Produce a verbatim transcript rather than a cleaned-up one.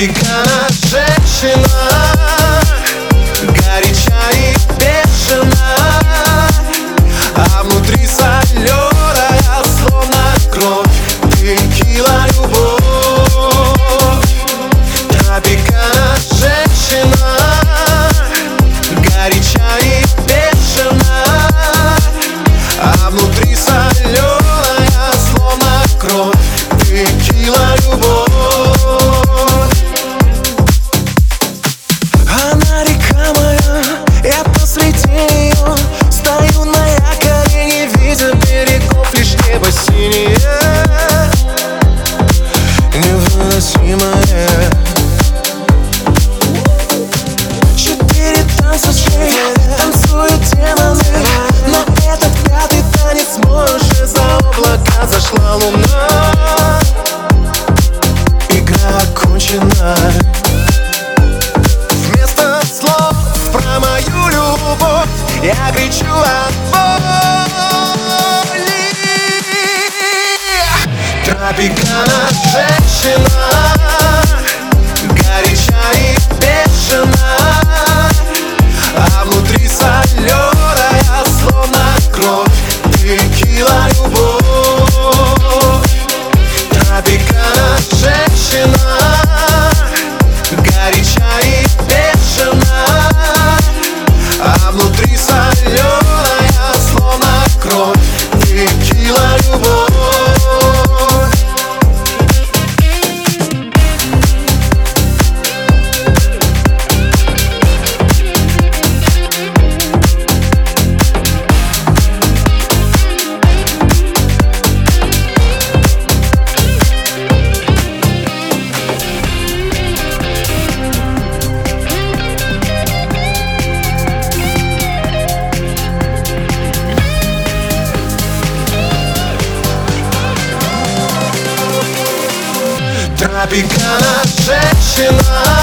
Тропикана женщина, горяча и бешена, а внутри соленая, словно кровь, текила любовь. Тропикана женщина, горяча и бешена, а внутри соленая, словно кровь, текила любовь. Она река моя, я посреди нее стою на якоре, не видя берегов, лишь небо синее, невыносимое. Четыре танцовщи танцуют демоны, но этот пятый танец мой уже за облака зашла луна. Игра окончена. Вместо слов про мою любовь я кричу от боли. Тропикана женщина, горяча и бешена, а внутри соленая, словно кровь, текила любовь. Тропикана женщина, горяча и бешена, а внутри соленая, словно кровь, текила любовь. Тропикана женщина,